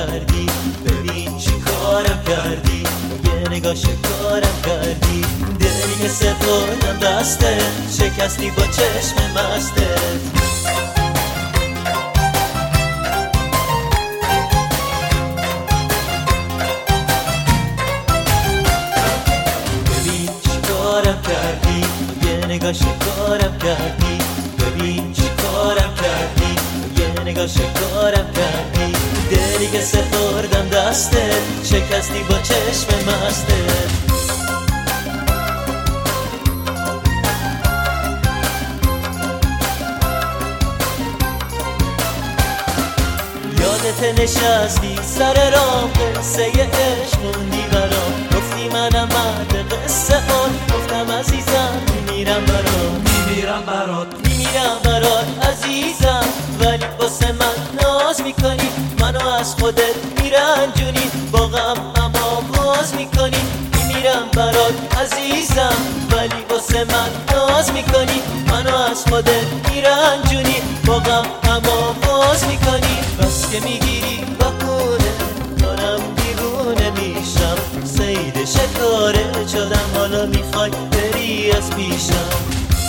کردی، ببین چی کارم کردی، یه نگاه شکارم کردی. دلی که سپردم دستت، شکستی با چشم مستت. ببین چی کارم کردی، یه نگاه شکارم کردی، ببین چی کارم کردی، یه نگاه شکارم کردی. دلی که سپردم دستت، شکستی با چشم مستت. یادت نشستی سر راه، قصه عشق موندی برام. گفتی منم مرد قصه ها، گفتم عزیزم میمیرم برات، میمیرم برات، میمیرم برات عزیزم. ولی واسه من ناز میکنی، منو از خودت میرنجونی، با غم اما باز میکنی. میمیرم برات عزیزم، ولی واسه من ناز میکنی، منو از خودت میرنجونی، با غم اما باز میکنی. بس که میگیری بهونه، دارم دیوونه میشم، صید شکاره شدم، حالا میخوای بری از پیشم.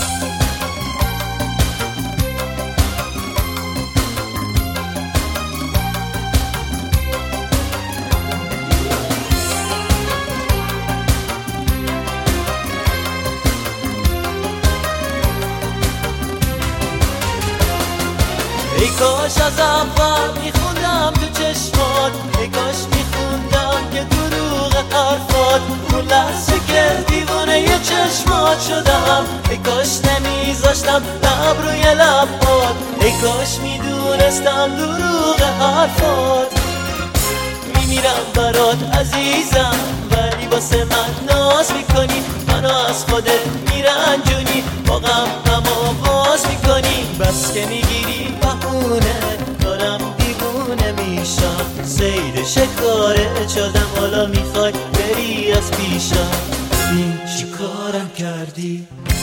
ای کاش از اول میخوندم تو چشمات، ای کاش میخوندم که دروغ حرفات. اون لحظه که دیوانه ی چشمات شدم، ای کاش نمیذاشتم لب روی لبات، ای کاش میدونستم دروغ حرفات. میمیرم برات عزیزم، ولی واسه من ناز میکنی، منو از خودت میرنجونی، با غم اما باز میکنی. بس که میگیری بهونه، دارم دیوونه میشم، صید شکاره شدم، حالا میخوای بری از پیشم. ببین چی کارم کردی،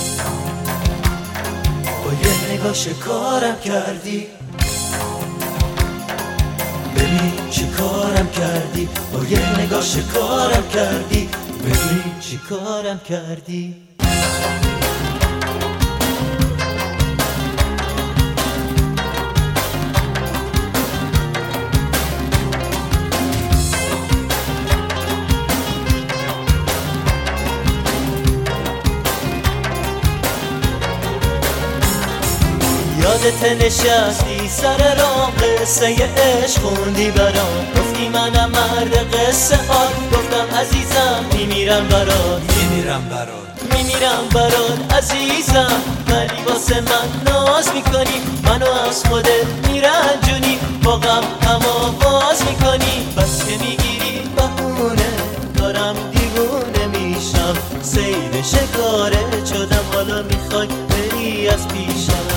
با یه نگاه شکارم کردی، ببین چی کارم کردی، با یه نگاه شکارم کردی، ببین چی کارم کردی. یادت نشستی سر راه، قصه عشق خوندی برام. گفتی منم مرد قصه ها، گفتم عزیزم میمیرم برات، میمیرم برات، میمیرم برات عزیزم. ولی واسه من ناز میکنی، منو از خودت میرنجونی، با غم اما باز میکنی. بس که میگیری بهونه، دارم دیوونه میشم، صید شکاره شدم، حالا میخوای بری از پیشم.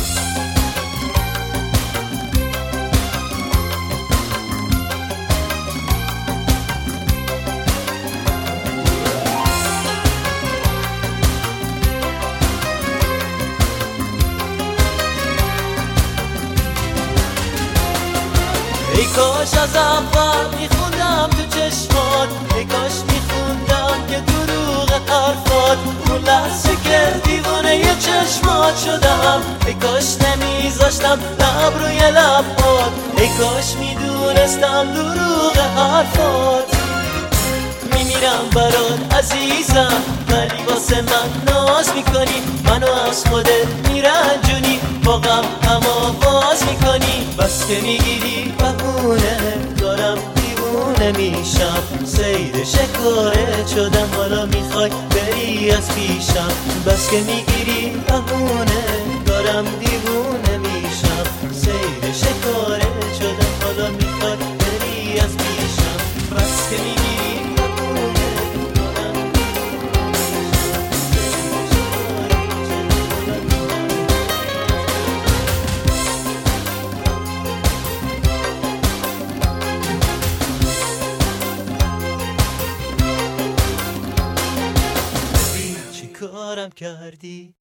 ای کاش از اول میخوندم تو چشمات، ای کاش میخوندم که دروغ حرفات. اون لحظه که دیوانه ی چشمات شدم، ای کاش نمیذاشتم لب روی لبات، ای کاش میدونستم دروغ حرفات. میمیرم برات عزیزم، ولی واسه من ناز میکنی، منو از خودت میرنجونی، با غم اما باز میکنی. بس که میگیری بهونه، دارم دیوونه میشم، صید شکاره شدم، حالا میخوای بری از پیشم. بس که میگیری بهونه، دارم دیوونه میشم، صید شکاره شدم، حالا میخوای بری از پیشم. بس که میگیری کارم کردی.